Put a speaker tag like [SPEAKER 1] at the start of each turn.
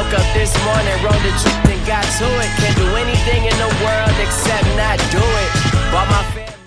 [SPEAKER 1] Woke up this morning, rolled the truth and got to it. Can't do anything in the world except not do it. Bought my family